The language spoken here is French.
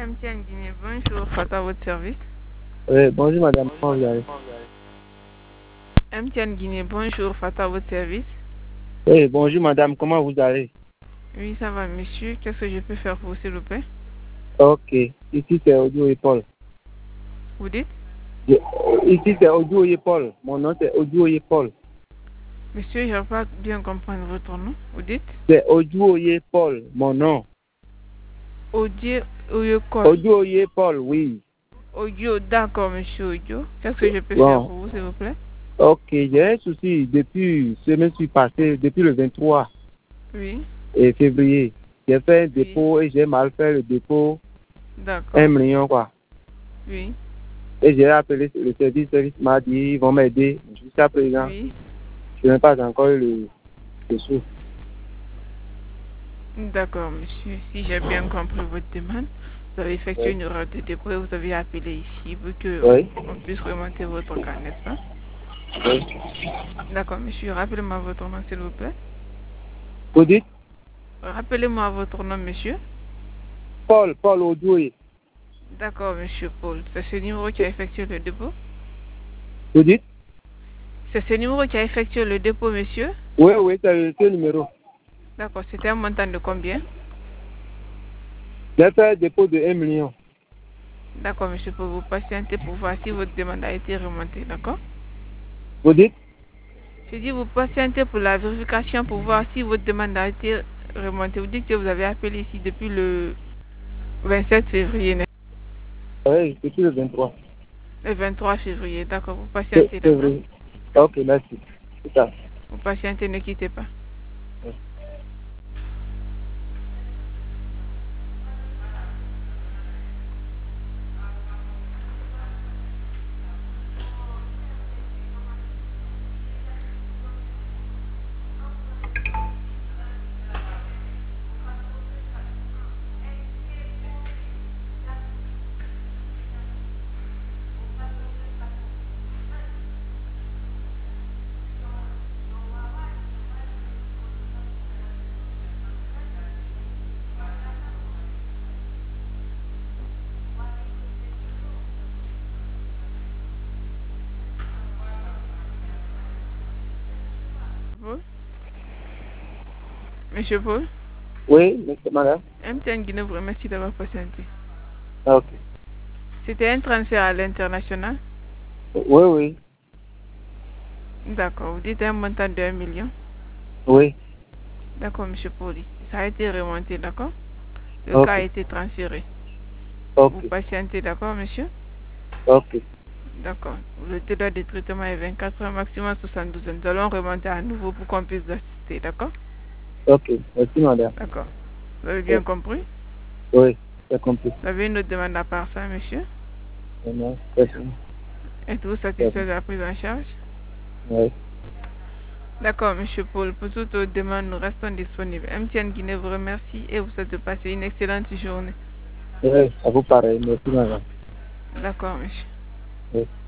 MTN Guinée, bonjour, Fata à votre service. Bonjour madame, comment vous allez? MTN Guinée, bonjour, Fata à votre service. Bonjour madame, comment vous allez? Oui, ça va monsieur, qu'est-ce que je peux faire pour vous s'il vous plaît? Ok, ici c'est Audio et Paul. Vous dites? Ici c'est Audio et Paul, mon nom c'est Audio et Paul. Monsieur, je ne vais pas bien comprendre votre nom, vous dites? C'est Audio et Paul, mon nom. Audio, Audio et Paul, oui. Audio, d'accord monsieur Audio. Qu'est-ce que je peux Bon. faire pour vous s'il vous plaît? Ok, j'ai un souci depuis semaine passée, depuis le 23 Oui. février. J'ai fait un Oui. dépôt et j'ai mal fait le dépôt. D'accord. 1 million quoi. Oui. Et j'ai appelé le service m'a dit ils vont m'aider. Jusqu'à présent, Oui. je n'ai pas encore eu le sou. D'accord monsieur, si j'ai bien compris votre demande, vous avez effectué Oui. une erreur de dépôt et vous avez appelé ici pour Oui. qu'on puisse remonter votre cas, n'est-ce pas? Oui. D'accord monsieur, rappelez-moi votre nom s'il vous plaît. Vous dites Rappelez-moi votre nom monsieur. Paul Odoué. D'accord monsieur Paul, c'est ce numéro qui a effectué le dépôt? Vous dites C'est ce numéro qui a effectué le dépôt monsieur? Oui, c'est ce numéro. D'accord, c'était un montant de combien? J'ai fait un dépôt de 1 million. D'accord monsieur, pour vous patienter pour voir si votre demande a été remontée, d'accord? Vous dites Je dis vous patientez pour la vérification pour voir si votre demande a été remontée. Vous dites que vous avez appelé ici depuis le 27 février, Oui, depuis le 23. le 23 février. D'accord, vous patientez, C'est d'accord? vrai. Ok, merci. C'est ça. Vous patientez, ne quittez pas. Paul? Monsieur Paul? Oui, monsieur, madame. MTN Guinée vous remercie d'avoir patienté. Ok. C'était un transfert à l'international? Oui. D'accord, vous dites un montant de 1 million? Oui. D'accord, monsieur Paul. Ça a été remonté, d'accord? Le cas Ok. a été transféré. Vous Ok. patientez, d'accord, monsieur? Ok. D'accord. Le délai de traitement est 24 heures, maximum 72 heures. Nous allons remonter à nouveau pour qu'on puisse assister, d'accord? Ok. Merci, madame. D'accord. Vous avez Oui, bien compris? oui, j'ai compris. Vous avez une autre demande à part ça, monsieur? Vraiment, c'est bon. Êtes-vous C'est satisfait bon. de la prise en charge? Oui. D'accord, monsieur Paul. Pour toute autre demande, nous restons disponibles. MTN Guinée vous remercie et vous souhaite de passer une excellente journée. Oui, à vous pareil. Merci, madame. D'accord, monsieur. Oui.